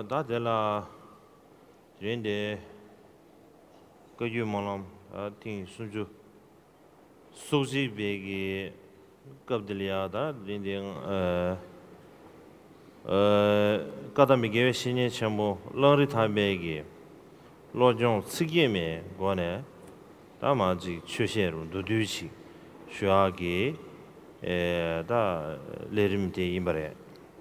다 될라 인데 그유 몰람 팅 순주 소지 베기 갑들이야다 인데 까다미게 신이 전부 런리 타베기 로종 쓰기에 권에 다마지 최세로 누두치需要给다 레림데 임바레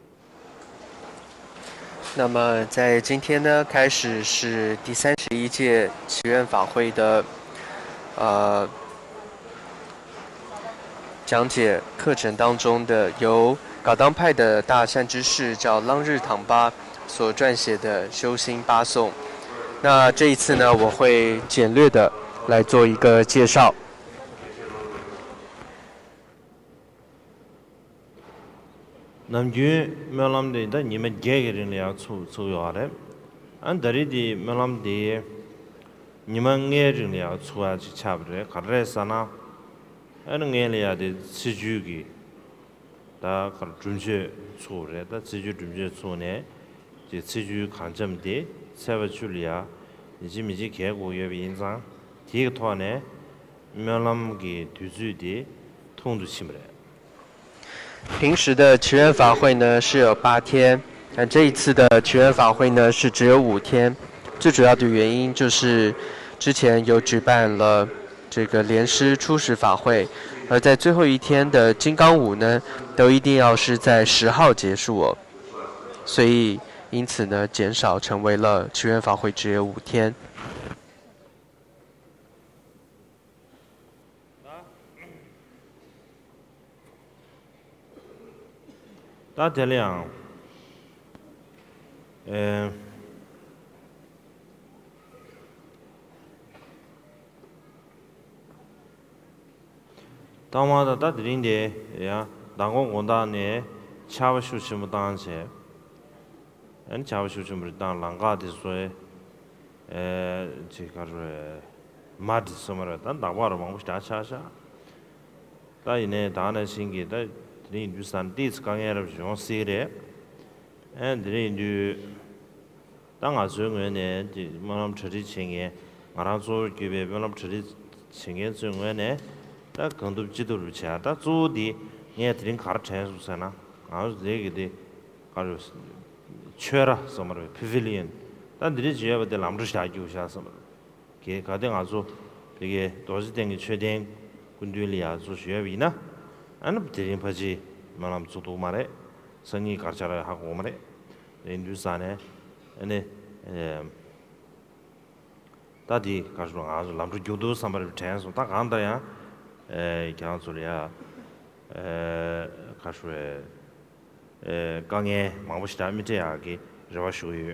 那么在今天呢，开始是第31届祈愿法会的讲解课程当中的由噶当派的大善知识叫朗日唐巴所撰写的修心八颂。那这一次呢，我会简略的来做一个介绍。 남주 멜람데다 니메 게게린이야 추요하래 안 다리디 멜람데 니망게린이야 추아지 차브레 가르레사나 안응엘이야데 시주기 다 준제 추레다 시주 준제 추네 지 시주 간점데 세버출이야 이지미지 개고여 인상 디가 토안에 멜람기 뒤주디 통도 심으래 平时的祈愿法会呢是有8天，但这一次的祈愿法会呢是只有5天。最主要的原因就是之前有举办了这个莲师初始法会，而在最后一天的金刚舞呢，都一定要是在10号结束哦。所以因此呢，减少成为了祈愿法会只有5天。 다 될량 다마다 다 드린데 야 당공 원단에 차와슈심을 당세 안 차와슈심을 당 랑가디소에 제가르 마드 소마라 단 다와로 망부시다 차샤 다이네 다나 신기다 드린 유산 디스 강에를 좀 시레 앤 드린 유 당아 중원에 뭐람 처리 칭에 말아서 기베 뭐람 처리 칭에 중원에 다 건도 지도를 차다 조디 예 드린 가르쳐 주잖아 아주 되게 가르 쳐라 소마르 피빌리언 단 드리 지역에 남르시다 주셔서 게 가든 아주 되게 도시된 최된 군들이야 주 쉬어비나 안 드린 바지 말함 주도 말에 선이 가르쳐라 하고 말에 인두산에 아니 다디 가지고 아주 남주 교도 삼바를 찬소 딱 안다야 그냥 소리야 가수에 강에 마무시다 밑에야기 저와슈유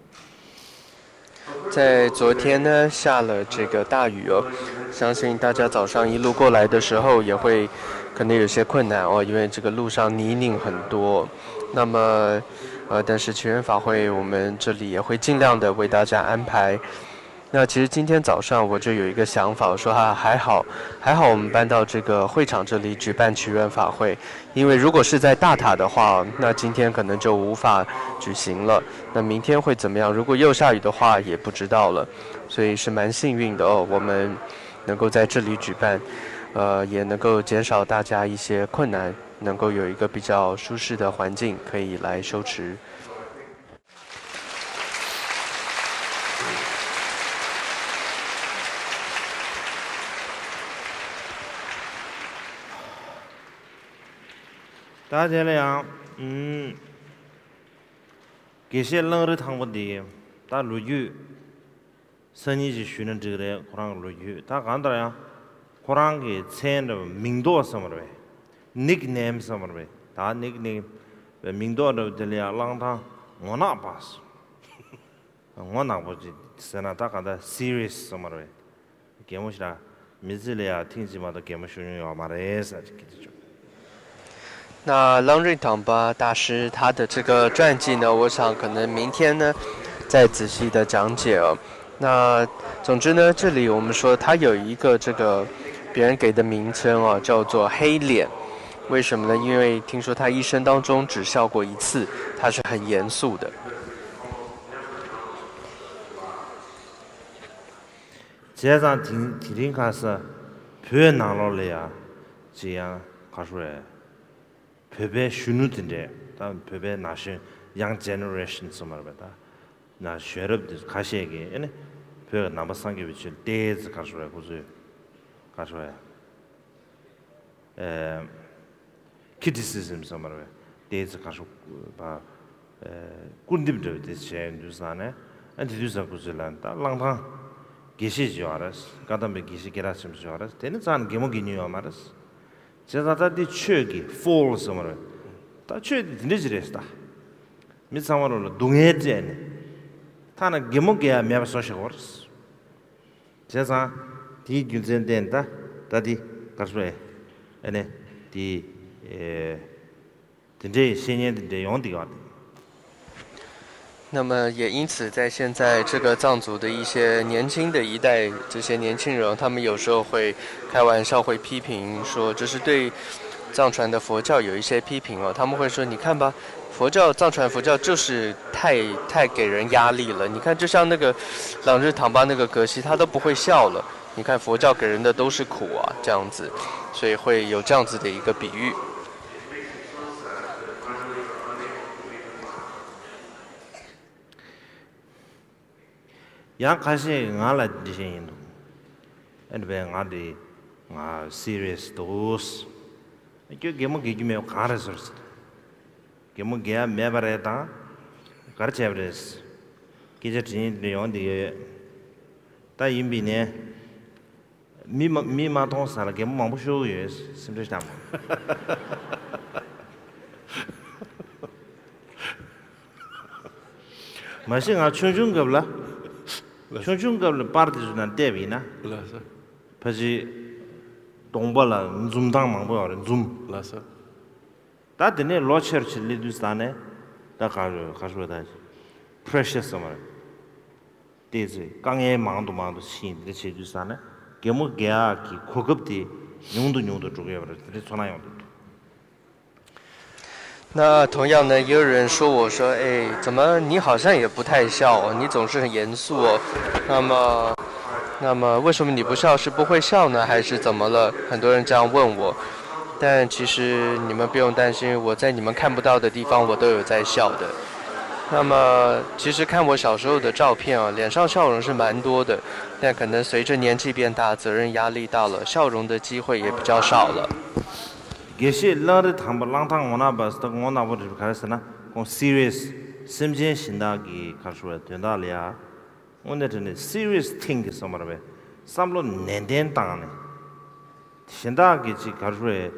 在昨天呢，下了这个大雨哦，相信大家早上一路过来的时候也会可能有些困难哦，因为这个路上泥泞很多。那么，但是祈愿法会我们这里也会尽量的为大家安排。那其实今天早上我就有一个想法，我说还好我们搬到这个会场这里举办祈愿法会，因为如果是在大塔的话，那今天可能就无法举行了。那明天会怎么样？如果又下雨的话，也不知道了。所以是蛮幸运的哦，我们能够在这里举办，也能够减少大家一些困难，能够有一个比较舒适的环境可以来修持。 다들이야 게시 렁르 탕보디 다 루유 선이지 쉬는 저래 고랑 루유 다 간다야 고랑게 첸의 민도 섬으로 닉네임 섬으로 다 닉네임 민도로 들이야 랑탕 원나 봤어 원나 보지 세나다 간다 시리스 섬으로 게임이라 미즈리아 팅지마도 게임쇼요 말해서 기죠 那朗瑞唐巴大师他的这个传记呢，我想可能明天呢再仔细的讲解哦。那总之呢，这里我们说他有一个这个别人给的名称哦，叫做黑脸。为什么呢？因为听说他一生当中只笑过1次，他是很严肃的。 제장 디링 가서 별 나로래야 지양 가수래 베베 슈누든데 다 베베 나신 양 제너레이션 sommarbe다 나 쉐럽드 가시에게 에네 별 남아상게 비치 데즈 가수래 고즈 가수래 criticism sommarbe 데즈 가수 바 군dim들 대체 뉴스안에 안디두사 고즈란다 랑당 계시죠 알았어 가담에 계시 게라심 줄 알았어 되는 산 개목이니요 말았어 제자다디 추기 fall sommarbe 다 추기 드니지레스다 미상으로 동해제네 타나 개목이야 매버서셔거스 제자 디 균젠된다 다디 가수에 에네 디 진짜 신년的用的个那么也因此，在现在这个藏族的一些年轻的一代，这些年轻人，他们有时候会开玩笑，会批评说，这是对藏传的佛教有一些批评哦。他们会说，你看吧，藏传佛教就是太给人压力了。你看，就像那个朗日唐巴那个格西，他都不会笑了。你看佛教给人的都是苦啊，这样子，所以会有这样子的一个比喻。 양 가시 ngala 디신 엔베 ngadi nga serious dos 이게 게모 게기메 가르서스 게모 게야 메바레다 가르체브레스 기제 진 내용데 다 임비네 미마 통사라 게모 망부쇼예 심르다 마싱아 춘중갑라 춘중갑을 파르티즈난 데비나 라서 파지 동발라 좀당 망보여 좀 라서 다드네 로처치 리두스타네 다 가르다 precious somar 데지 강에 망도 신데 체주스타네 게모 게아기 고급디 용도 주고요 그래 전화용도 那同样呢，也有人说我说，哎，怎么你好像也不太笑哦，你总是很严肃哦。那么为什么你不笑？是不会笑呢，还是怎么了？很多人这样问我，但其实你们不用担心，我在你们看不到的地方，我都有在笑的。那么其实看我小时候的照片啊，脸上笑容是蛮多的，但可能随着年纪变大，责任压力大了，笑容的机会也比较少了。 게시 라르 탐바 랑탕 오나 바스다 오나 버지 가르스나 공 serious 심진 신다기 가르스와 된다리아 오늘은 serious thing sommarbe samlo nenden tangane 신다기 지 가르스에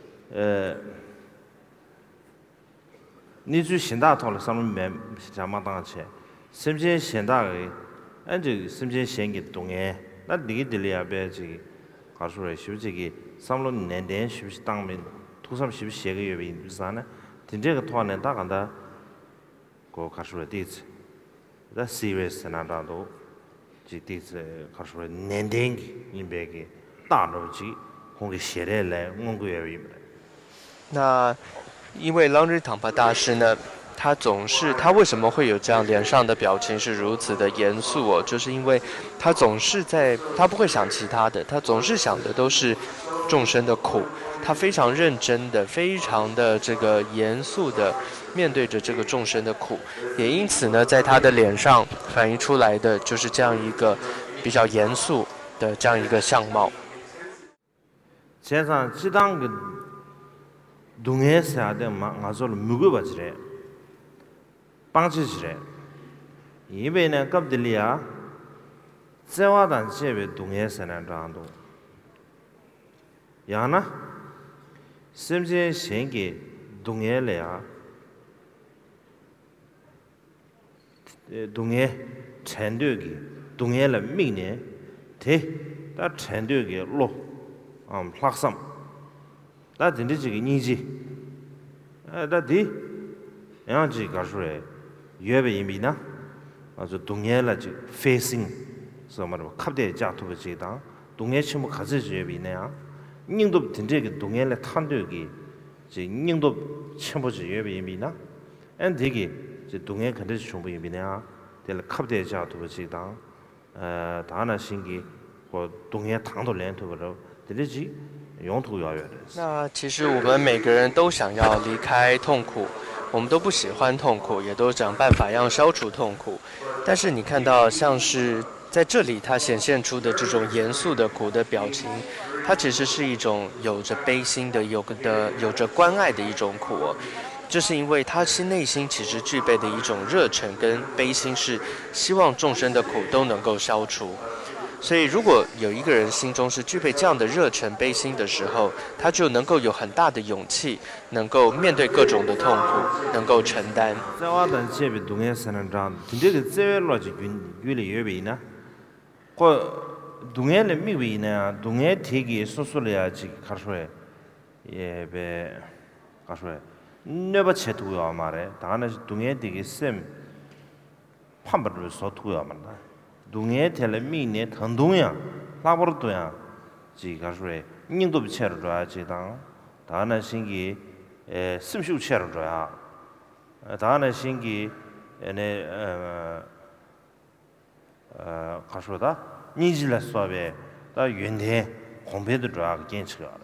니주 신다 토르 samlo 매 자마당체 심진 신다기 안지 심진 신기 동에 나 니게 들려야 배지 가르스에 쉬우지기 三轮年点是不是当面图上是不是写个月饼就是啥呢？听这个团呢，大概的，我看出来第一次，在 serious 那当中，这第一次看出来年点应该给大陆去，红给写的来，我个月饼。 那因为朗日唐巴大师呢，他为什么会有这样脸上的表情是如此的严肃哦？就是因为他不会想其他的，他总是想的都是众生的苦，他非常认真的、非常的这个严肃的面对着这个众生的苦，也因此呢，在他的脸上反映出来的就是这样一个比较严肃的这样一个相貌。 现在这当个东海下的嘛，我说了没个不起来。 방치지래 이베는 갑들이야 세와단 제베 동해선에 라도 야나 심제 생기 동해래야 동해 전도기 동해를 미네 대다 전도기 로 플락섬 다 진짜지 니지 다디 양지 가수래 유럽에 이미나 아주 동해라지 facing sommar로 갑대 자토버지다 동해 침묵 가지지 유럽이네야 닝도 진짜게 동해를 탄도기 지 닝도 침묵지 유럽에 이미나 엔 되게 지 동해 컨디션 충분히 이미네야 될 갑대 자토버지다 다나 신기 或东野糖都连头个着，这里去用途要远的。 那其实我们每个人都想要离开痛苦，我们都不喜欢痛苦，也都想办法要消除痛苦。但是你看到像是在这里它显现出的这种严肃的苦的表情，它其实是一种有着悲心的、有着关爱的一种苦哦。这是因为他是内心其实具备的一种热忱跟悲心，是希望众生的苦都能够消除。所以，如果有一个人心中是具备这样的热忱、悲心的时候，他就能够有很大的勇气，能够面对各种的痛苦，能够承担。 在我的这边东野才能长，这个这逻辑越来越为呢，或东野的没为呢，东野提给说出来啊，这看出来也被看出来。never chat to your mare dana dunge de sem pambar so to your man dunge tele mi ne thandung ya labor to ya ji ga shwe ning do bi che ro ya ji dang dana sing gi sim shu che ro ya dana sing gi ne ga shwe da ni ji la so be da yun de hong pe de zhuo ge jian che.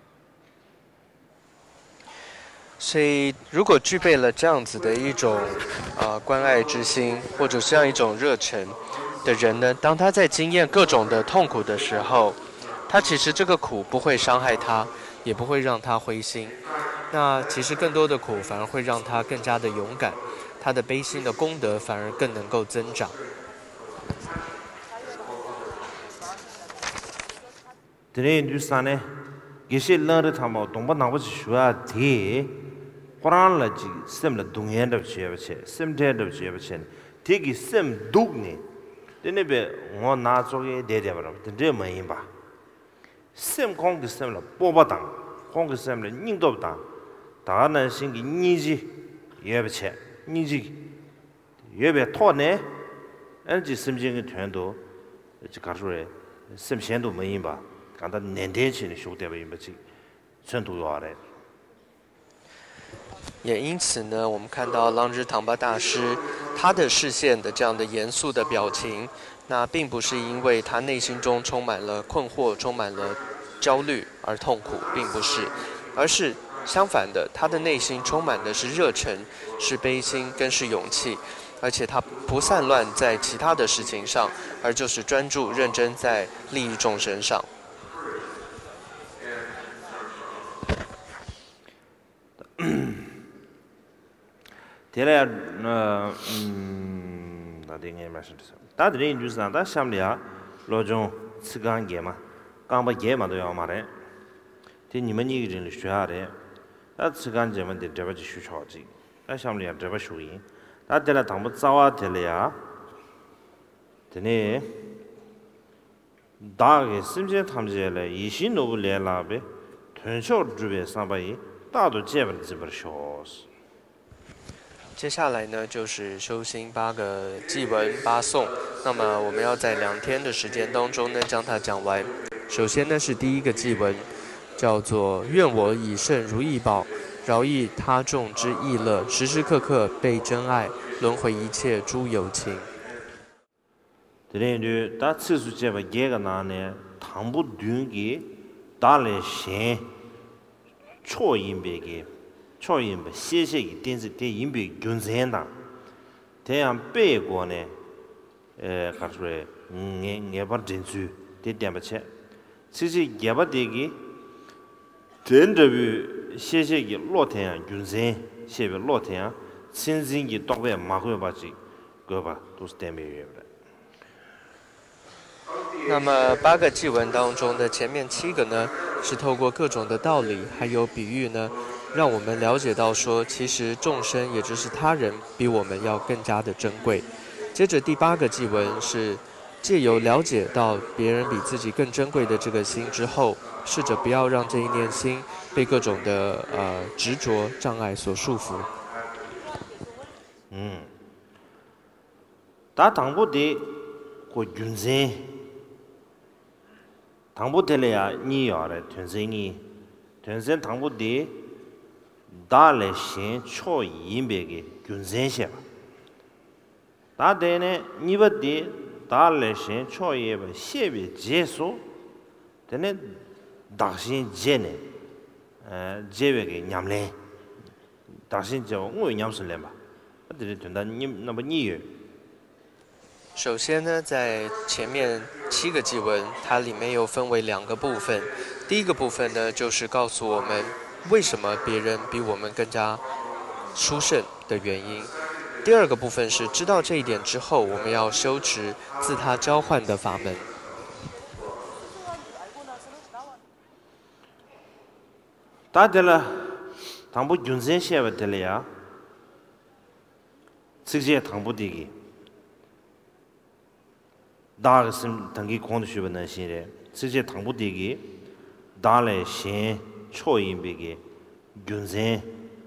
所以，如果具备了这样子的一种关爱之心，或者这样一种热忱的人呢，当他在经验各种的痛苦的时候，他其实这个苦不会伤害他，也不会让他灰心。那其实更多的苦反而会让他更加的勇敢，他的悲心的功德反而更能够增长。 这里就是呢，这些人的他们东北那不是说的。 Quran la ji sem la dunghen da che ba che sem de da che ba che ti gi sem dug ni de ne be ngo na zo ge de ba de ma yin ba sem kong gi sem la bo ba dang kong gi sem la ning do dang da na xin gi ni ji ye ba che ni ji ye be to ne an ji sem jing ge tuan do ji ga shu re sem xian do ma yin ba ga da nian de qi ni shu de ba yin ba ji chen du yo le 也因此呢，我们看到浪日唐巴大师他的视线的这样的严肃的表情，那并不是因为他内心中充满了困惑、充满了焦虑而痛苦，并不是，而是相反的，他的内心充满的是热忱、是悲心跟是勇气，而且他不散乱在其他的事情上，而就是专注认真在利益众生上。 thế là đã định nghe mà sao đã định như sao đã xem liền lo trong sự gan ghé mà gan ba ghé mà đó mà đấy thì你们一个人学下来那sự gan ghé mà để这边去学超级那xem liền这边学赢那这来他们早啊这里啊这呢大概甚至他们这来一心都不来了呗团校这边上班一大都这边这边学。 接下来呢，就是修心8个祭文8颂。那么我们要在2天的时间当中呢，将它讲完。首先呢是第一个祭文，叫做“愿我以圣如意宝，饶益他众之意乐，时时刻刻被真爱，轮回一切诸有情。” 这里就打次数这个一个哪呢？唐不断的打来先，错音别个。 超音波谢谢给电视电音频均线的，这样背过呢，看出来，也把证书得点不起，其实也把这个，真正的谢谢给老天均线，谢谢老天，真正的到位马会把这个吧都是点没有的。 那么8个祭文当中的前面7个呢，是透过各种的道理还有比喻呢，让我们了解到说，其实众生也就是他人比我们要更加的珍贵。接着第8个祭文是借由了解到别人比自己更珍贵的这个心之后，试着不要让这一念心被各种的执着障碍所束缚。 打당부的个军生。 당부 telea ni yare tunsengi tunsen 당부 de dale shin cho yimbe ge gyunsen she da de ne ni ba de 다来先超越吧，先别结束，但呢，大先结呢，结别个娘嘞，大先叫我娘是来吧，这里等到你那么你有。 首先呢，在前面7个祭文，它里面又分为2个部分。第一个部分呢，就是告诉我们为什么别人比我们更加殊胜的原因。第二个部分是知道这一点之后，我们要修持自他交换的法门。 大家了，당부 윤생 시합에 들려야. 즉시에 당부 되기. 다가슴 당기 공도 쉬는 시에 즉시에 당부 되기. 다래 신 초인비기 윤생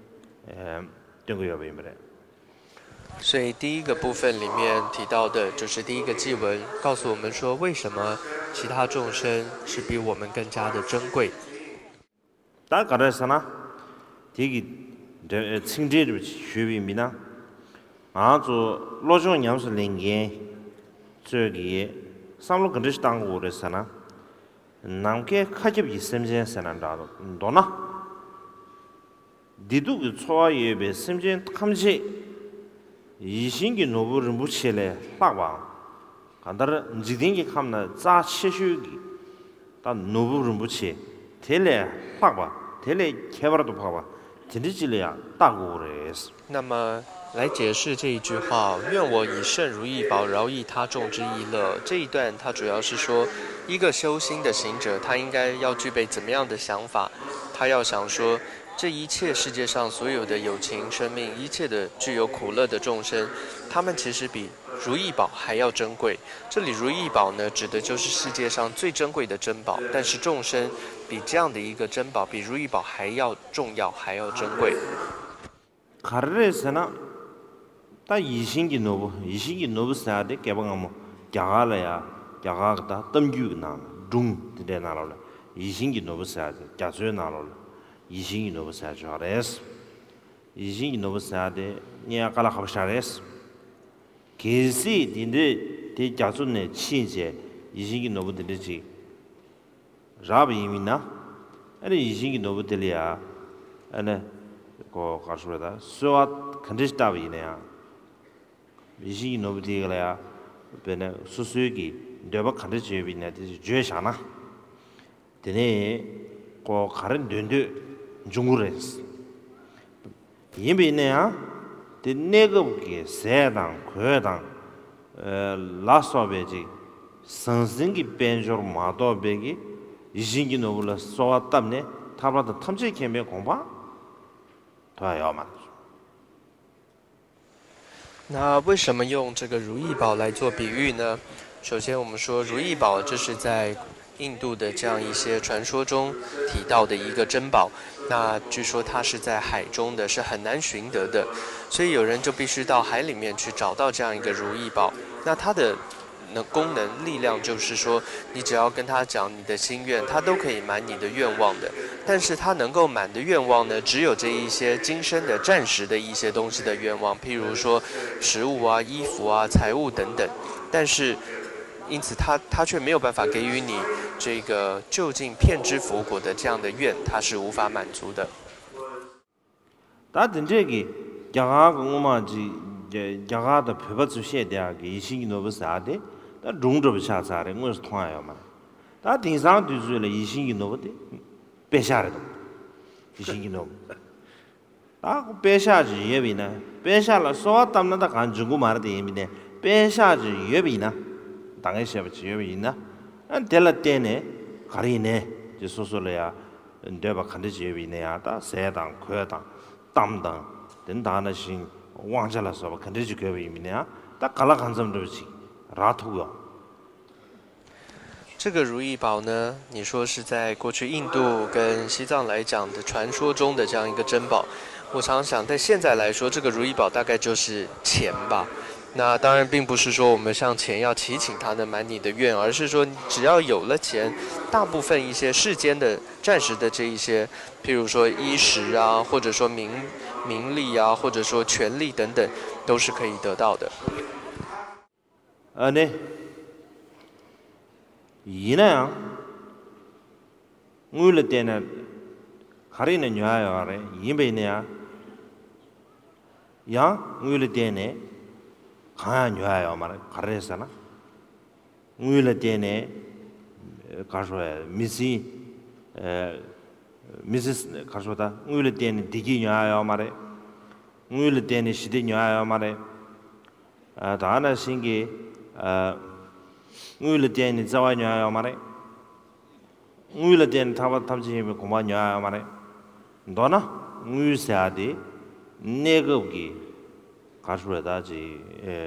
등거여베임래. 所以第一个部分里面提到的就是第一个祭文，告诉我们说为什么其他众生是比我们更加的珍贵。 다 가르쳐서나 되게 칭제를 쉬비미나 아주 로종 양수 랭게 저기 삼로 근처 당고 그랬잖아 남게 카집 있음제 선한다도 너나 디도 그 초아에 배 심진 탐지 이신기 노부를 묻히래 딱봐 간다르 지딩기 감나 자 치슈기 다 노부를 묻히 텔레 딱봐 텔레 개발도 봐봐 진리질이야 따고 그랬어 那么来解释这一句话，愿我以圣如意宝饶益他众之意乐。这一段它主要是说，一个修心的行者，他应该要具备怎么样的想法？他要想说，这一切世界上所有的有情生命，一切的具有苦乐的众生，他们其实比如意宝还要珍贵。这里如意宝呢，指的就是世界上最珍贵的珍宝，但是众生比这样的一个珍宝，比如意宝还要重要，还要珍贵。 가르레스나 다 이신기 노부 사데 개방하면 야가라야 야가다 덤규나 중 되게 나라라 이신기 노부 사데 자주 나라라 이신기 노부 사데 하레스 이신기 노부 사데 니아깔아 합샤레스 계시 딘데 대 자주네 치제 이신기 노부 되지 라비미나 아니 이신기 노부 되리야 아니 고 가수라다 수와 컨디스타비네야 이신기 노부 되게라야 베네 수수기 내가 컨디스비네 되지 죄샤나 되네 고 가른 된데 중국레스 이미네야 되네거게 세당 괴당 라소베지 선생기 벤조르 마도베기 이신기 노블라 소왔답네 타브라도 탐지 캠에 공부 더要嘛那为什么用这个如意宝来做比喻呢？首先，我们说如意宝这是在印度的这样一些传说中提到的一个珍宝。那据说它是在海中的，是很难寻得的，所以有人就必须到海里面去找到这样一个如意宝。那它的功能力量就是说，你只要跟他讲你的心愿，他都可以满你的愿望的。但是他能够满的愿望呢，只有这一些今生的暂时的一些东西的愿望，譬如说食物啊、衣服啊、财物等等。但是因此他却没有办法给予你这个就近遍知佛果的这样的愿，他是无法满足的。 다 된저기 야가 공마지 야가의 표버주 시대야 이신기 노브사데 다 롱저브샤사레 뭐서 통하요마 다 딩상 뒤주에 이신기 노브데 배샤르도 이신기 노브 다 배샤지 예비나 배샤라 소와 담나다 간중고 말데 예미네 배샤지 예비나 당에 셔버지 예비나 안 될라 때네 가리네 저 소소래야 내가 간지 예비네야 다 세당 괴당 담당 된다는 신 왕자라서 간지 괴비미네야 다 갈라 간점도지 라토고 这个如意宝呢，你说是在过去印度跟西藏来讲的传说中的这样一个珍宝，我常想，在现在来说，这个如意宝大概就是钱吧。那当然并不是说我们向钱要祈请它能满你的愿，而是说只要有了钱，大部分一些世间的暂时的这一些，譬如说衣食啊，或者说名利啊，或者说权力等等，都是可以得到的。 네 이나야 우리 때는 가리는 녀야래 이베네야 야 우리 때네 가야 녀야 말 가르잖아 우리 때네 가서 미시 미스 가서다 우리 때네 디기 녀야 말에 우리 때네 시대 녀야 말에 다나 신기 우리 때네 자와 녀야 말에 우리 때네 타바 탐지면 고마 녀야 말에 너나 우리 세아디 내거기 가서다지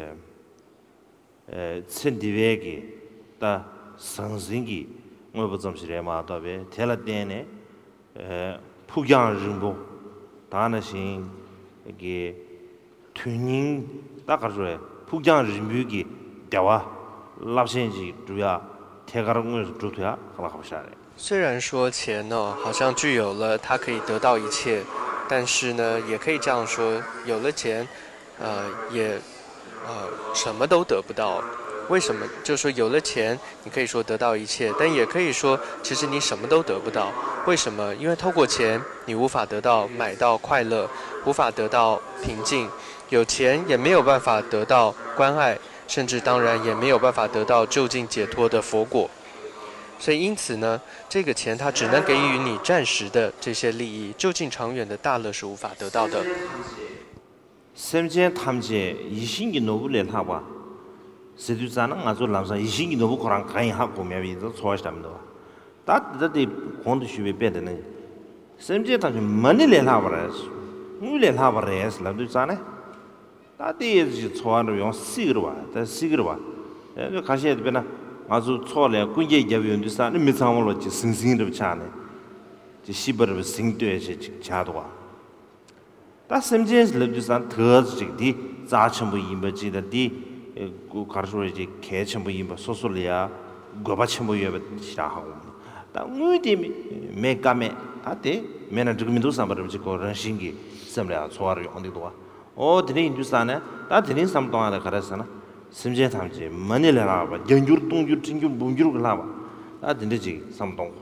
천디베기 다 성신기 뭐 좀 시레마다베 텔라데네 푸경 림보 다나신 이게 튜닝 딱 가서에 푸경 림비기 대화 랍신지 주야 태가르는 주토야 가라가샤레 虽然说钱呢，好像具有了它可以得到一切，但是呢，也可以这样说，有了钱，也什么都得不到。为什么？就是说有了钱，你可以说得到一切，但也可以说其实你什么都得不到。为什么？因为透过钱，你无法得到买到快乐，无法得到平静，有钱也没有办法得到关爱，甚至当然也没有办法得到就近解脱的佛果。所以因此呢，这个钱它只能给予你暂时的这些利益，就近长远的大乐是无法得到的。 semje 탐제 이신기 노블레 하바 세두자는 아주 남사 이신기 노부 거랑 가이 하고 매비도 소화시답니다. 다다디 공도 쉬베 베드는 semje 탐제 머니레 하바라스 무레 하바레스 라두자네 다디 소화로 용 시그르와 다 시그르와 가시에 되나 아주 초래 군제 예비운디사 미상으로 지 승승도 차네 지 시버르 승도에 지 자도와 다 semjes leb지산 더지디 자첨부 임버지다디 고 가르소지 개첨부 임버 소소리아 고바첨부 예베 시라하고 다 무디 메카메 다데 메나 드그민도 삼버르지 고런신기 섬랴 소아르 온디도와 오 드니 인두산에 다 드니 삼동하다 가르사나 semje 탐지 머니라바 연주르 동주르 진주 문주르 라바 다 드니지 삼동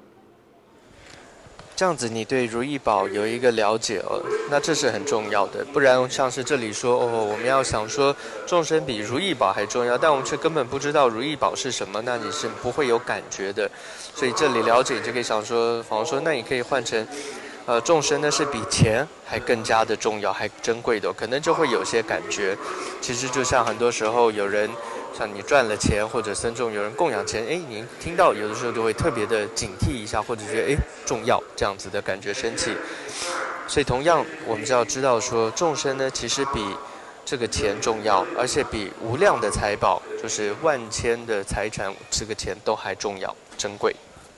这样子，你对如意宝有一个了解哦，那这是很重要的。不然，像是这里说哦，我们要想说众生比如意宝还重要，但我们却根本不知道如意宝是什么，那你是不会有感觉的。所以这里了解，你就可以想说，仿佛说，那你可以换成，众生呢是比钱还更加的重要，还珍贵的，可能就会有些感觉。其实就像很多时候有人。像你赚了钱或者僧众有人供养钱，你听到有的时候就会特别的警惕一下，或者觉得重要这样子的感觉生气。所以同样我们就要知道说，众生呢其实比这个钱重要，而且比无量的财宝，就是万千的财产，这个钱都还重要珍贵。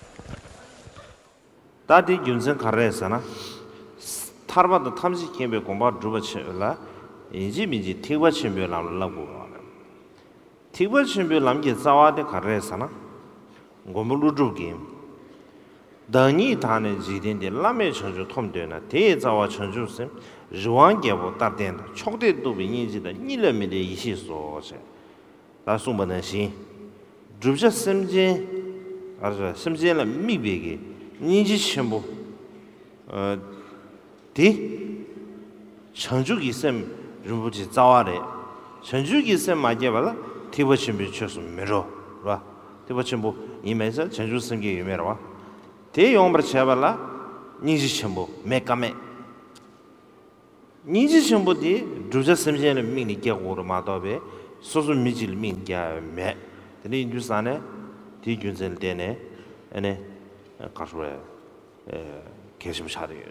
다디 윤선 가르에서나 타르바도 탐지 캠베 공부 주버치라 인지민지 티과 챔베 라고 티벌 준비 남게 자와데 가르에서나 고물루주기 더니 다는 지딘데 라메 천주 톰되나 대자와 천주심 ruang게보 따된다 촉대도 비니지다 니르미데 이시소세 다송번신 주브자 심제 아저 심제라 미베게 니지 첨부 디 천주기 셈 rum부지 자와래 천주기 셈 마게발라 티버침비 쳐서 메로 봐 티버침보 이메서 전주 승계 유메로와 대용버 쳐발라 니지 첨부 메카메 니지 첨부디 주자 심제는 미니 깨고로 마도베 소소 미질 민게 메 근데 인주산에 디준셀 때네 에네 가서에 계속 차려요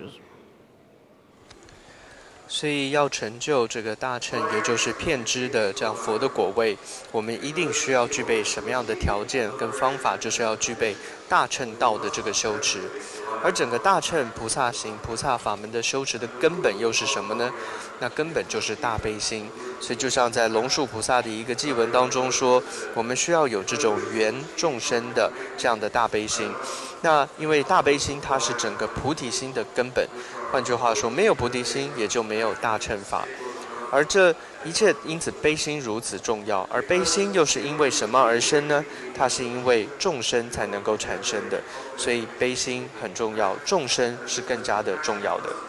所以要成就这个大乘，也就是遍知的这样佛的果位，我们一定需要具备什么样的条件跟方法？就是要具备大乘道的这个修持。而整个大乘菩萨行、菩萨法门的修持的根本又是什么呢？那根本就是大悲心。所以就像在龙树菩萨的一个偈文当中说，我们需要有这种圆众生的这样的大悲心。那因为大悲心它是整个菩提心的根本。换句话说，没有菩提心，也就没有大乘法。而这一切因此悲心如此重要，而悲心又是因为什么而生呢？它是因为众生才能够产生的，所以悲心很重要，众生是更加的重要的。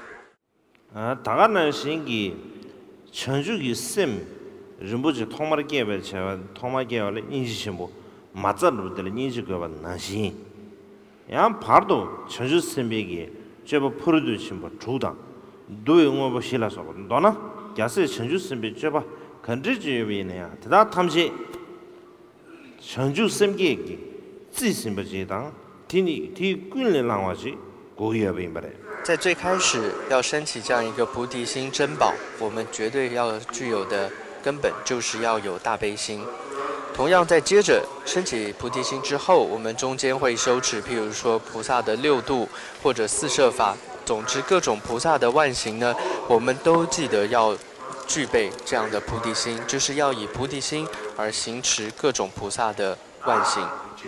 다가는 신기 천주기 셈 rinpoche thongmar kyewe chewa thongmar kyewe le inji shimbo matsar rupdele inji kyewa nanshin yang pardo chanju sembegi cheba purudu shimbo chudang duwe ngobo shila sobo dona gyase chanju sembe cheba kandri chewe ne ya tada tamshi chanju sembegi zi shimbo jidang ti kunle langwa chi goyewe imbare 在最开始要升起这样一个菩提心珍宝，我们绝对要具有的根本就是要有大悲心。同样，在接着升起菩提心之后，我们中间会修持，譬如说菩萨的六度或者四摄法，总之各种菩萨的万行呢，我们都记得要具备这样的菩提心，就是要以菩提心而行持各种菩萨的万行。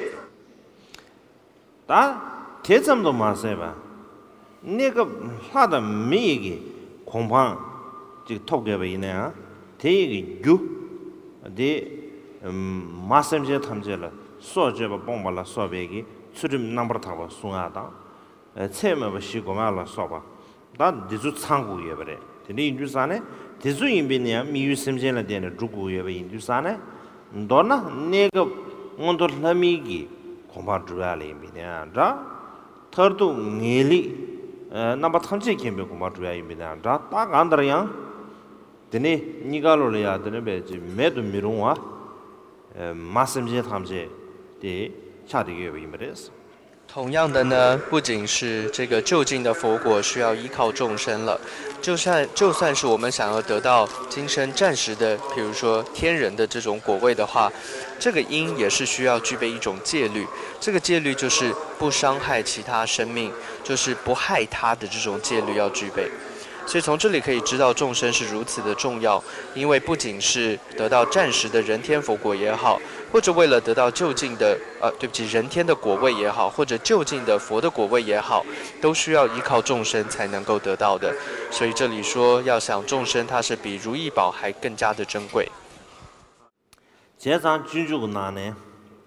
铁这么多马赛吧？ 那个他的每一个恐怕这个 top 个位呢，这一个有的马上就他们这了，说这个帮把了说别个，出去number 他吧送啊当，菜嘛不习惯嘛了说吧，但这就仓库也不嘞，这里就啥呢？这就因为呢，米有什么了点的，如果也不因就啥呢？多呢，那个我都那米个恐怕主要了因为呢，这他都眼里。 number 3째 캠페인 공부 중요합니다. 다 안다랑 되네 니가 로래야 되네 배지 매도 미롱와 마심제 탐제 대 차되게 위임을 同样的呢，不仅是这个就近的佛果需要依靠众生了，就算是我们想要得到今生暂时的，比如说天人的这种果位的话，这个因也是需要具备一种戒律。这个戒律就是不伤害其他生命，就是不害他的这种戒律要具备。 所以从这里可以知道众生是如此的重要，因为不仅是得到暂时的人天佛果也好，或者为了得到就近的对不起人天的果位也好，或者就近的佛的果位也好，都需要依靠众生才能够得到的。所以这里说要想众生，它是比如意宝还更加的珍贵。 这张居住哪呢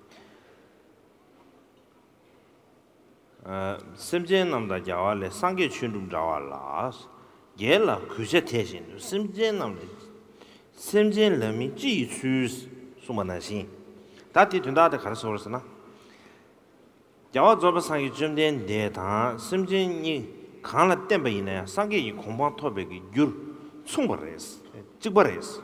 심지어 남다 자와래 상계 춘좀 자와라 예라 그제 대신 심지어 남다 심지어 남이 지수 수만하신 다티 된다데 가르쳐 버렸으나 자와 접어 상계 좀 된데 다 심지어니 강라 땜베이네 상계 이 공방 토백이 율 충벌했어 직벌했어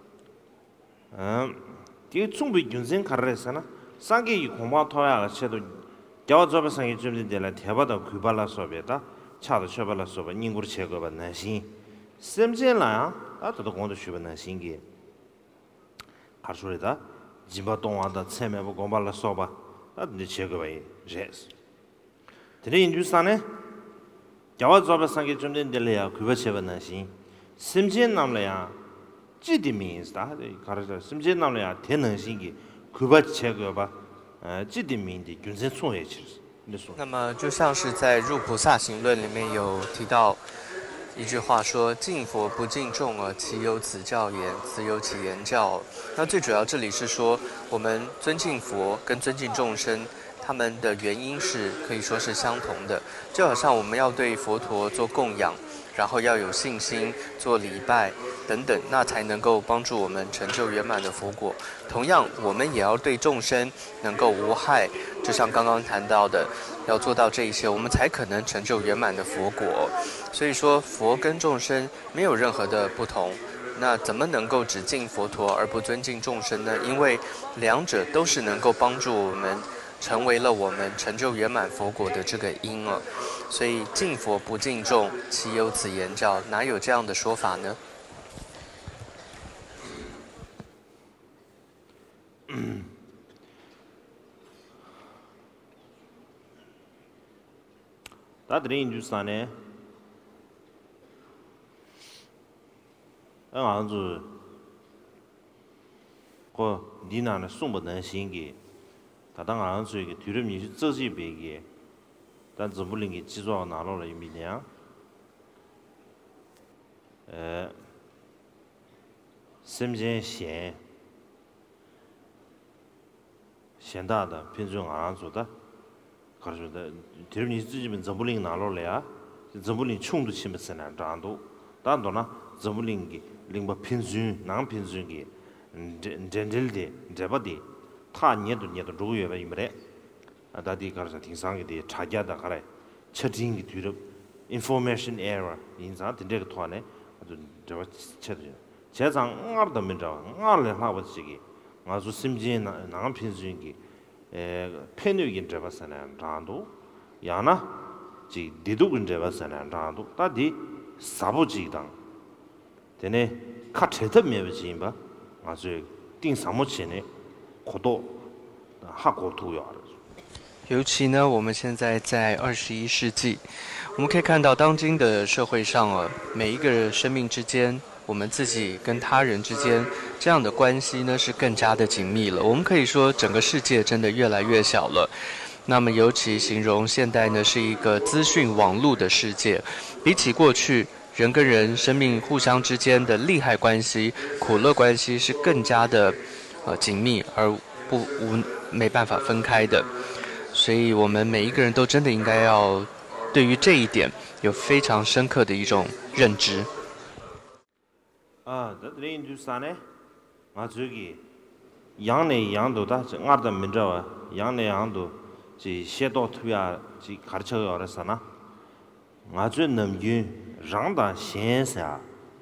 뒤에 충분히 윤생 가르쳤으나 상계 이 공방 토야가 쳐도 자와저바 상이 좀 된다 대바다 그발라 소베다 차도 쳐발라 소바 인구를 제거바 나신 셈제라야 아도 공도 쉬바 나신게 가르소리다 지바 동화다 체메보 공발라 소바 아도 제거바이 제스 드리 인주산에 자와저바 상이 좀 된다야 그바 쳐바 나신 셈제 남래야 지디민스다 가르소 셈제 남래야 대능신게 그바 제거바 那么就像是在《入菩萨行论》里面有提到一句话说：“敬佛不敬众其有此教言？此有其言教。”那最主要这里是说，我们尊敬佛跟尊敬众生，他们的原因是可以说是相同的。就好像我们要对佛陀做供养，然后要有信心做礼拜等等，那才能够帮助我们成就圆满的佛果。同样，我们也要对众生能够无害，就像刚刚谈到的，要做到这一些，我们才可能成就圆满的佛果。所以说，佛跟众生没有任何的不同。那怎么能够只敬佛陀而不尊敬众生呢？因为两者都是能够帮助我们成为了我们成就圆满佛果的这个因哦。所以敬佛不敬众，其有此言教？哪有这样的说法呢？ 다들이 인주산에 아주 그 니나는 숨보는 신기 다당 아주 이게 뒤름이 저지 베기但怎么能给记住拿到了一米两？ 身边闲大的平时俺做的，可是的，就是你自己们怎么领拿落来啊？怎么领穷都起不起来，这样都，当然呢，怎么领给领把平时拿平时给，真的，这不的，他年都如月吧，因为嘞，啊，大地可是挺上个的，差价的可来，确定的就是 information error， 因啥的这个团呢，就这个确定，现在俺都没着，俺来哪不这个，俺说身边拿平时给。편육인 잡았잖아요. 라도 야나 지 디두근 잡았잖아요. 라도 다디 사보지당 되네 카체드 메버지인바 아주 띵 사무치네 고도 하고도요. 尤其呢，我们现在在21世纪，我们可以看到当今的社会上每一个生命之间，我们自己跟他人之间这样的关系呢是更加的紧密了。我们可以说整个世界真的越来越小了。那么尤其形容现代呢是一个资讯网络的世界，比起过去人跟人生命互相之间的利害关系、苦乐关系是更加的紧密而没办法分开的。所以我们每一个人都真的应该要对于这一点有非常深刻的一种认知。 아, 다들 인주산에 아 저기 양내 양도다 저아다 민저와 양내 양도 지 셰도 투야 지 가르쳐 알았잖아. 아주 넘기 랑다 신사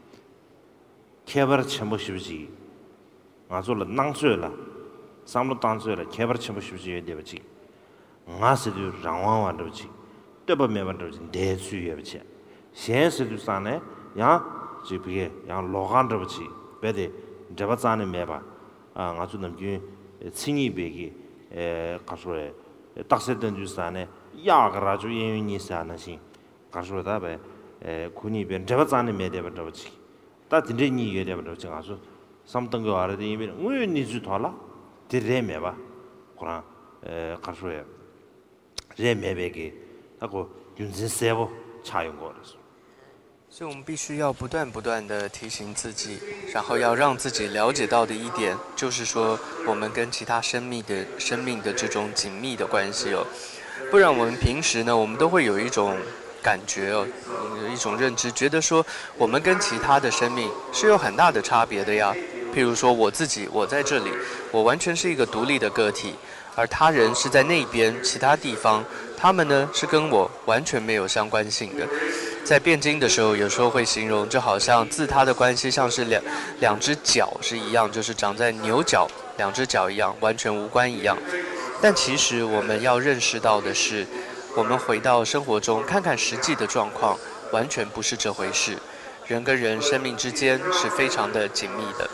개발 전부 쉽지. 아주 낭수라. 삼로 단수라 개발 전부 쉽지 되지. 아스도 랑왕왕도지. 떠버면만도지 내수여지. 신사도 산에 야 지비게 양 로간더지 베데 잡아자네 매바 아 아주 남기 친이 베기 가서에 딱세던 주산에 야가라주 예윤이 사나신 가서다베 군이 변 잡아자네 매대버지 다 진짜니 예대버지 가서 삼던 거 알아도 이미 우연히 주 돌아 들레 매바 그러나 가서에 제 매베기 하고 윤진 세보 차용 거라서 所以我们必须要不断的提醒自己，然后要让自己了解到的一点，就是说我们跟其他生命的这种紧密的关系不然我们平时呢，我们都会有一种感觉有一种认知，觉得说我们跟其他的生命是有很大的差别的呀。譬如说我自己，我在这里，我完全是一个独立的个体，而他人是在那边其他地方，他们呢是跟我完全没有相关性的。在辩经的时候，有时候会形容，就好像自他的关系像是两只脚是一样，就是长在牛角两只脚一样，完全无关一样。但其实我们要认识到的是，我们回到生活中看看实际的状况，完全不是这回事。人跟人生命之间是非常的紧密的。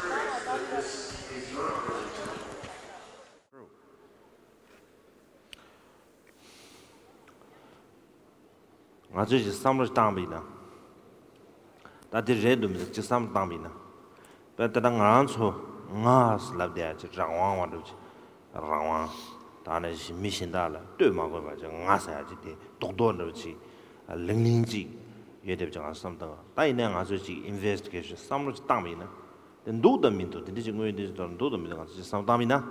我这是三不当兵呢，但这人都没这三不当兵呢，别等到俺说俺是那边就让王都去，让王，当然是没心大了，对嘛个嘛就俺啥子的多都去，00级，也得叫俺三等，但是呢俺说是 investigation 三不当兵呢，但多的民族，这是我们的多的民族，俺是三当兵呢，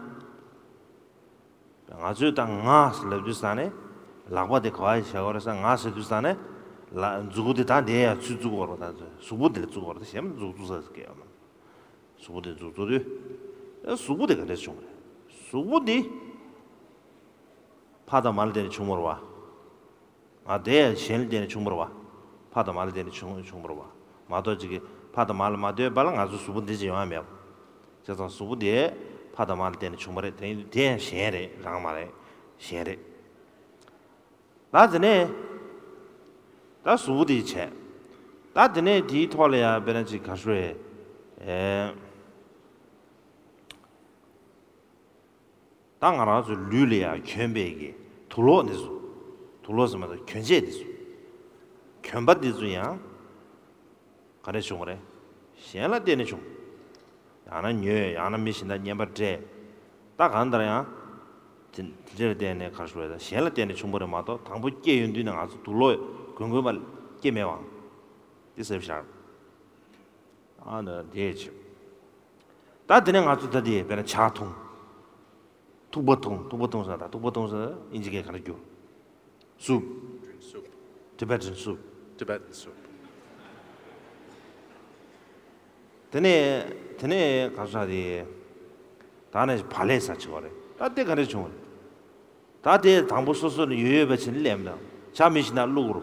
俺说当俺是那边啥呢？ 라고데 거의 샤워라서 가서 주산에 라 주고데 다 돼야 주주고로 다 수부들 주고로 셈 주주서게요. 수부들 주주들 수부데 그래 좀 수부디 파다 말되는 중으로 와. 아, 대 셴되는 중으로 와. 파다 말되는 중으로 와. 마도 지게 파다 말 마대 발랑 아주 수부디지 요하며. 그래서 수부디에 파다 말되는 중으로 대 셴래 랑 말에 셴래 나드네 다 수부디 체 나드네 디 토래야 베네지 가수에 당하라서 류리야 견배기 돌로네서 돌로서마다 견제되서 견받디즈야 가래죠 그래 셴라 되네 좀 야는 녀 야는 미신다 녀버제 딱 안다야 진짜 되네 가수에다 셴라 되네 충분히 마도 당부 깨윤디는 아주 둘로 근거만 깨매와 디셉션 아나 대지 다 되는 아주 더디 배는 차통 두보통사다 두보통사 인지게 가르쳐 soup Tibetan soup 드네 가서디 다네 발레 사치거래 다때 가르쳐 다때 당부 소소는 유예배 진lem다 자미시나 루로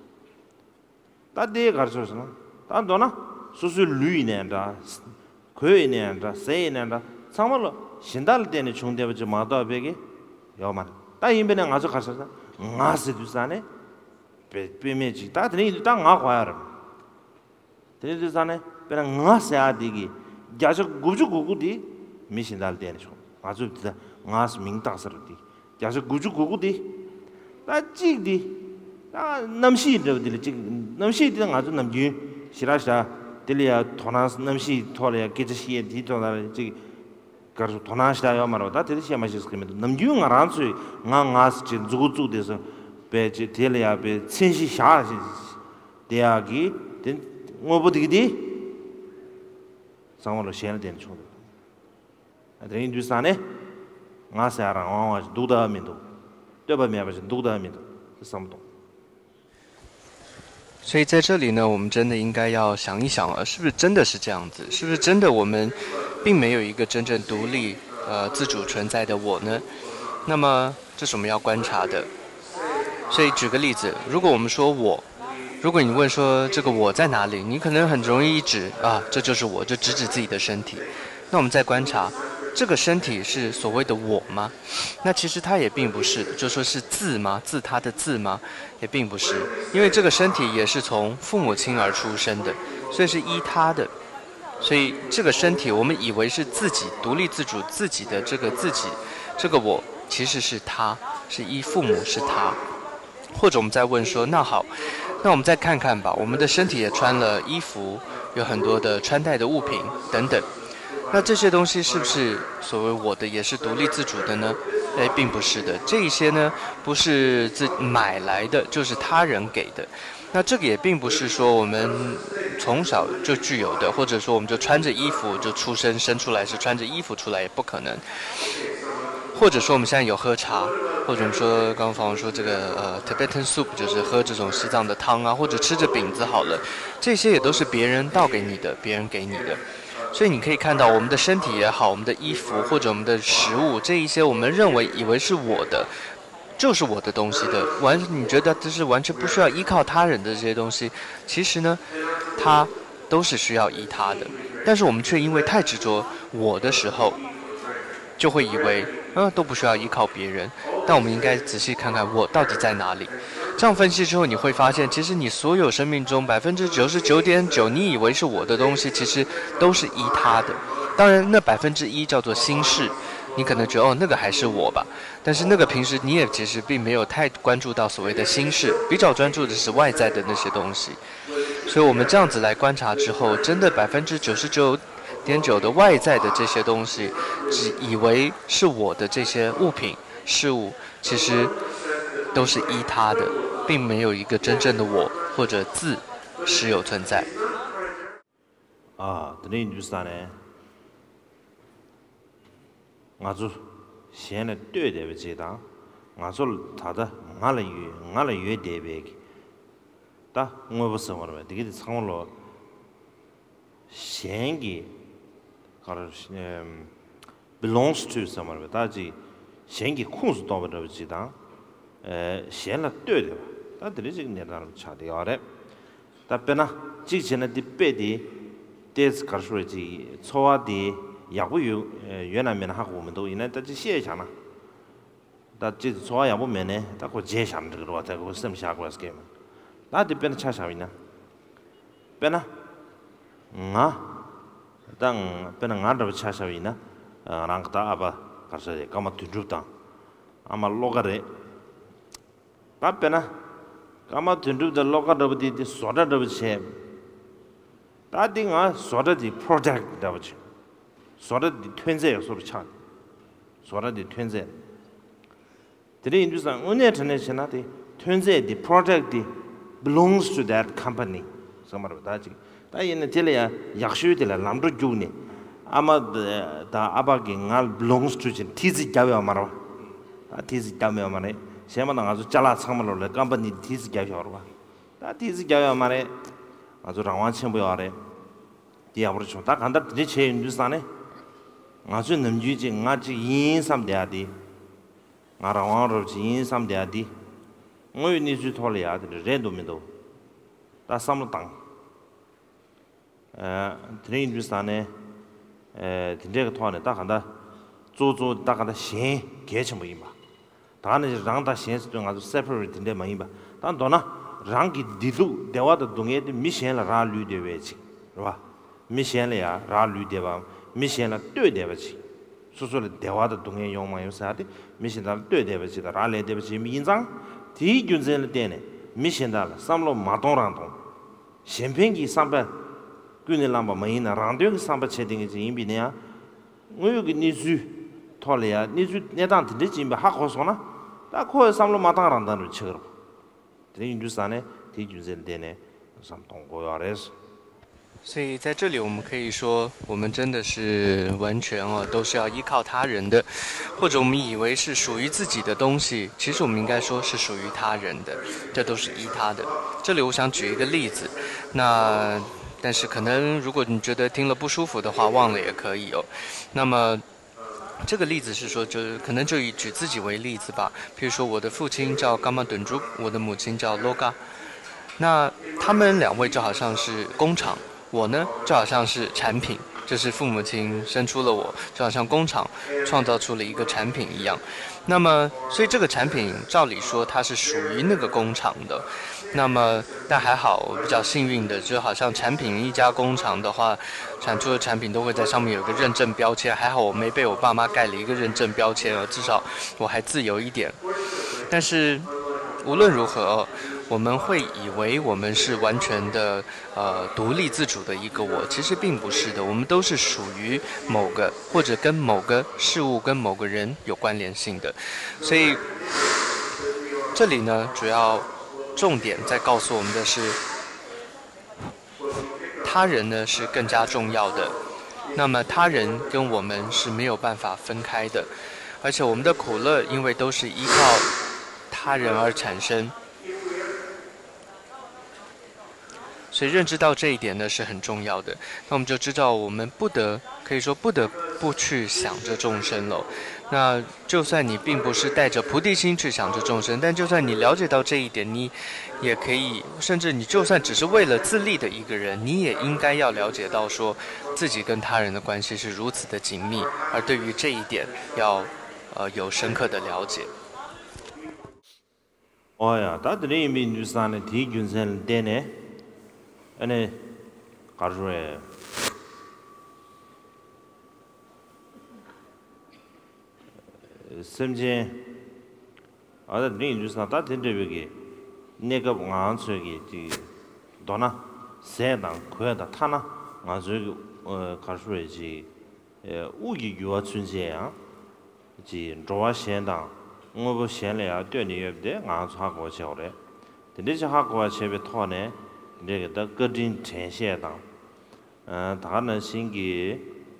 다때 가르쳐서나 단도나 소소 루이네다 거이네다 세이네다 참말로 신달 때는 중대버지 마다베게 요만 다 임베는 아주 가서서 나스두산에 베메지 다들이 땅아 과야라 들이두산에 베랑 나스야디기 자주 구주구구디 미신달 때는 좀 아주 나스 민다서디 자주 구주구구디 다찌디 다 남시들이 지금 남시들은 아주 남지 시라샤 들이야 토나스 남시 토레야 기지시에 디토나 지 가서 도나시다요 말로다 대시 마시스크면 남중 알아서 나가스 진 주구주돼서 배지 델이야 배 친시 샤시 대학이 된 뭐부디디 상월로 시행을 되는 중 아들 인도산에 나사랑 와와 두다민도 되바미아버지 두다민도 삼동 所以在这里呢，我们真的应该要想一想是不是真的是这样子？是不是真的我们并没有一个真正独立、自主存在的我呢？那么这是我们要观察的。所以举个例子，如果我们说我，如果你问说这个我在哪里，你可能很容易一指啊，这就是我，就指指自己的身体。那我们再观察。这个身体是所谓的我吗？那其实它也并不是，就说是自吗？自他的自吗？也并不是，因为这个身体也是从父母亲而出生的，所以是依他的。所以这个身体我们以为是自己独立自主自己的这个自己，这个我其实是他，是依父母是他。或者我们再问说，那好，那我们再看看吧，我们的身体也穿了衣服，有很多的穿戴的物品等等。那这些东西是不是所谓我的也是独立自主的呢？并不是的，这一些呢不是自买来的，就是他人给的。那这个也并不是说我们从小就具有的，或者说我们就穿着衣服就生出来是穿着衣服出来，也不可能。或者说我们现在有喝茶，或者我们说刚刚访问说这个Tibetan soup 就是喝这种西藏的汤啊，或者吃着饼子好了，这些也都是别人倒给你的，别人给你的。所以你可以看到我们的身体也好，我们的衣服或者我们的食物，这一些我们认为以为是我的，就是我的东西的，你觉得这是完全不需要依靠他人的这些东西，其实呢，它都是需要依他的。但是我们却因为太执着我的时候，就会以为都不需要依靠别人。但我们应该仔细看看我到底在哪里。这样分析之后，你会发现，其实你所有生命中99.9%你以为是我的东西，其实都是依他的。当然，那1%叫做心事，你可能觉得那个还是我吧。但是那个平时你也其实并没有太关注到所谓的心事，比较专注的是外在的那些东西。所以我们这样子来观察之后，真的99.9%的外在的这些东西，只以为是我的这些物品事物，其实都是依他的，并没有一个真正的我或者自实有存在。 这里就是呢，我做现在对的不知道，我做他的我来约对别个，但我不是我的，这个长了，现个，belongs to someone， 但是现个控制到不了不知道。现在对的吧？但这里这个年代差的要的，但别呢，之前的别的，这次搞出来这错的也不有，越南面的我们都应该在这写一下呢。但这次错也不面呢，但我接下这个的话，在我什么下过来是干嘛？那这边的差啥呢？别呢，但别呢，这边差啥呢？让他阿爸搞出来，干嘛推出的？阿妈落个的。那干嘛推出的落个的不的，说的都不切。大定说的的 project 对不起，说的的团队说不差，说的的团队。这里就是我那天呢，现在的团队的 project 的 belongs to that company， 什么的大家，但因为这里学习的了，难度高呢。 아마 다 아바게 날 belongs to 티지 잡여 말아 다 티지 잡여 말아 셰마나 아주 잘라 참말로 컴퍼니 티지 잡여 봐 다 티지 잡여 말아 아주 랑완 첨부여 아래 디아버로 좀다 간다 이제 제 인주산에 아주 넘주지 아주 인삼대야디 아랑왕으로 인삼대야디 뭐 니주 톨이야 레도미도 다 삼로당 드레인 주산에 진짜가 토하네 딱 한다 조조 딱 한다 신 개체 뭐 임바 다는 랑다 신스 중 아주 separate 인데 뭐 임바 단 도나 랑기 디루 대화도 동에 미션라 라류되베지 봐 미션이야 라류되바 미션라 떼되베지 소소를 대화도 동에 용만 요사데 미션다 떼되베지 라레되베지 민장 디균zel 때네 미션다 삼로 마동랑동 셴팽기 삼바 군일람바 마이나 란데기 삼바 체딩이지 임비네야 뭐여기 니주 톨이야 니주 내단데 짐바 하고서나 다 코에 삼로 마당란다는 쳐 인주산에 디균zel되네 삼동고야레스 所以在这里我们可以说我们真的是完全都是要依靠他人的或者我们以为是属于自己的东西其实我们应该说是属于他人的这都是依他的这里我想举一个例子那但是可能如果你觉得听了不舒服的话忘了也可以那么这个例子是说就可能就以举自己为例子吧比如说我的父亲叫伽马顿珠我的母亲叫 Loga 那他们两位就好像是工厂我呢就好像是产品就是父母亲生出了我就好像工厂创造出了一个产品一样那么所以这个产品照理说它是属于那个工厂的那么但还好我比较幸运的就好像产品一家工厂的话产出的产品都会在上面有个认证标签还好我没被我爸妈盖了一个认证标签至少我还自由一点但是无论如何我们会以为我们是完全的独立自主的一个我其实并不是的我们都是属于某个或者跟某个事物跟某个人有关联性的所以这里呢主要重点在告诉我们的是他人呢是更加重要的那么他人跟我们是没有办法分开的而且我们的苦乐因为都是依靠他人而产生所以认知到这一点呢是很重要的那我们就知道我们可以说不得不去想着众生了那就算你并不是带着菩提心去想着众生但就算你了解到这一点你也可以甚至你就算只是为了自利的一个人你也应该要了解到说自己跟他人的关系是如此的紧密而对于这一点要有深刻的了解 야 다들이 민주산의 디균셀 때네 아니 가르에 심지 아다 민주산 다 된대베기 내가 왕서기 지 도나 세당 거다 타나 아주 가르에지 우기 유아 춘세야 지 조화 현당 我不闲了呀，对你也不得，俺查过晓得。这些哈过前边讨呢，这个的各种呈现当，他呢先给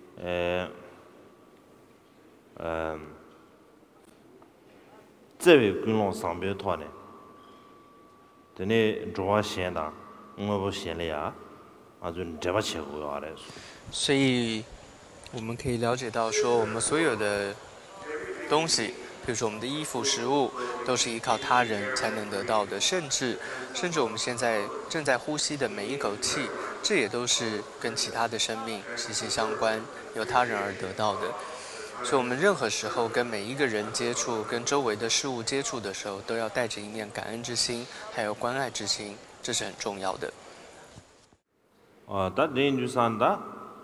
这位跟老上边讨呢，这里主要闲当，我不闲了呀，俺就这把切过来说。 所以我们可以了解到说，我们所有的东西。比如说我们的衣服食物都是依靠他人才能得到的甚至我们现在正在呼吸的每一口气这也都是跟其他的生命息息相关由他人而得到的所以我们任何时候跟每一个人接触跟周围的事物接触的时候都要带着一念感恩之心还有关爱之心这是很重要的 다 내인주산다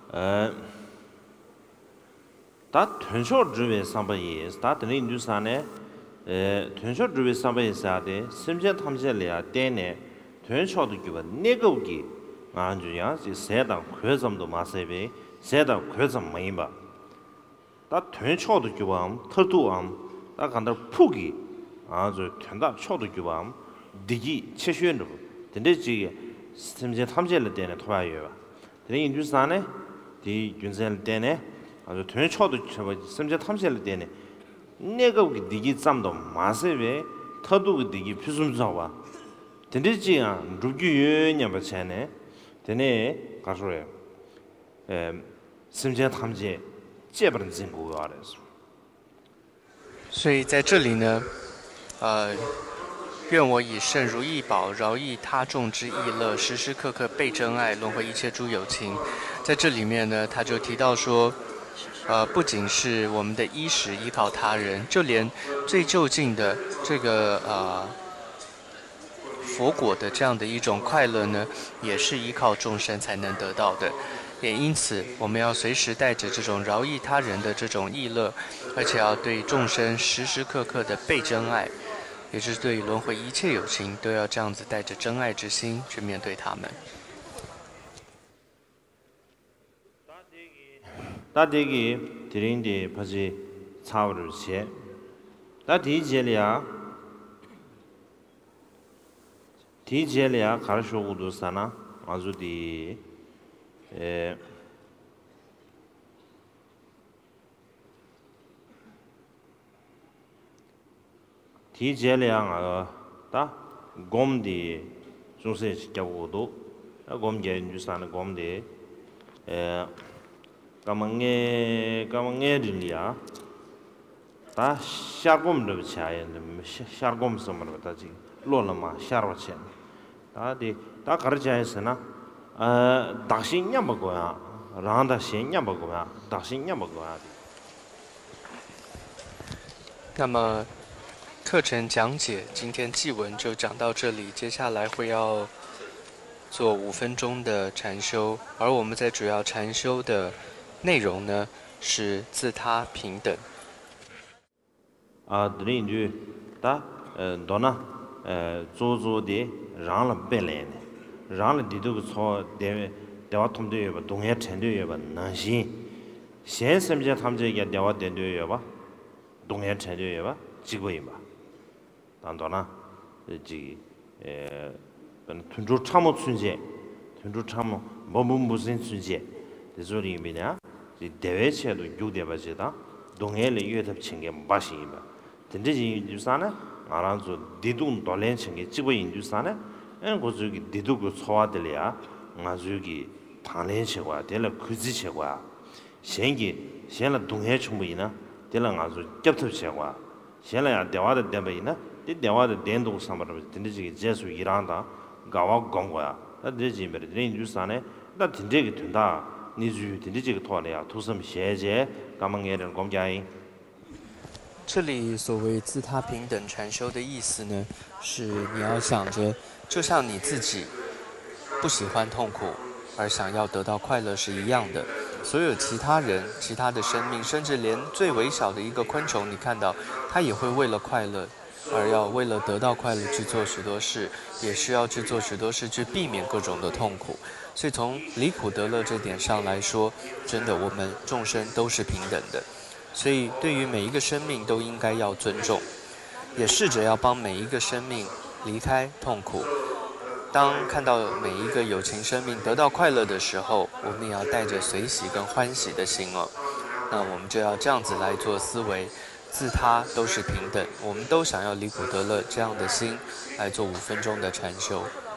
다 전쇼 주베 삼바이 다 내인주산에 전쇼 주베 삼바이 사데 심제 탐제래야 때네 전쇼도 기바 내거기 안주야 세다 괴점도 마세베 세다 괴점 많이바 다 전쇼도 기바 터도암 다 간다 푸기 아주 된다 쇼도 기바 디기 체슈엔도 근데 지 심제 탐제래 때네 토바요 내인주산에 디 균zel 때네 아주 퇴초도 쳐 심지어 탐셀 때네 내가 그 디기 잠도 마세베 터도 그 디기 피숨자와 된지야 루규여냐 버체네 되네 가서래 심지어 탐제 제버는 진고 알아서 所以在这里呢，愿我以圣如意宝饶益他众之意乐，时时刻刻被真爱，轮回一切诸有情。在这里面呢，他就提到说，不仅是我们的衣食依靠他人，就连最就近的这个佛果的这样的一种快乐呢，也是依靠众生才能得到的。也因此，我们要随时带着这种饶益他人的这种意乐，而且要对众生时时刻刻的被真爱，也就是对轮回一切有情都要这样子带着真爱之心去面对他们。 다되기 드린디 바지 차오를 시 다디젤이야 디젤이야 가르쇼고도 사나 아주디 디젤이야 다 곰디 중세 시켜고도 곰게 뉴스하는 곰디 까망에 릴리아 다 샤곰도 차에 샤곰 섬을 받지 로라마 샤르와체 다디 다 가르자에서나 다신냐 먹어야 랑다 신냐 먹어야 다신냐 먹어야 那么课程讲解今天祭文就讲到这里，接下来会要做5分钟的禅修，而我们在主要禅修的内容呢是自他平等。 드린 주 다 도나 조조데 랑라 벨레네 랑라 디도 초 대화 통도에 봐 동해 천도에 봐 나시 현심제 탐제게 대화 된도에 봐 동해 천도에 봐 지고에 봐 단도나 지 tunju chamo tsunje tunju chamo momu musin tsunje desori mina ji deweche do yugde ba jeda dongele yedap chinge bashi ba tenji yusana aranzo didun dolen chinge jibo yusana en gozugi didu go chowa delya ngazugi tanglen chegwa dela kuzi chegwa shengi shenla donghe chungbuina dela ngazu gyaptap chegwa shenla ya dewa de debaina de dewa de dendong sambar tenji jesu iranda 가와 공고야 나들지 메르 드린 주산에 나 진짜게 된다 니주 진짜게 토하래야 도섬 세제 가망에는 공자인 这里所谓自他平等禅修的意思呢，是你要想着，就像你自己不喜欢痛苦而想要得到快乐是一样的，所有其他人、其他的生命，甚至连最微小的一个昆虫，你看到它也会为了快乐而要为了得到快乐去做许多事，也需要去做许多事去避免各种的痛苦。所以从离苦得乐这点上来说，真的我们众生都是平等的，所以对于每一个生命都应该要尊重，也试着要帮每一个生命离开痛苦。当看到每一个有情生命得到快乐的时候，我们也要带着随喜跟欢喜的心哦。那我们就要这样子来做思维。自他都是平等，我们都想要离苦得乐这样的心来做5分钟的禅修。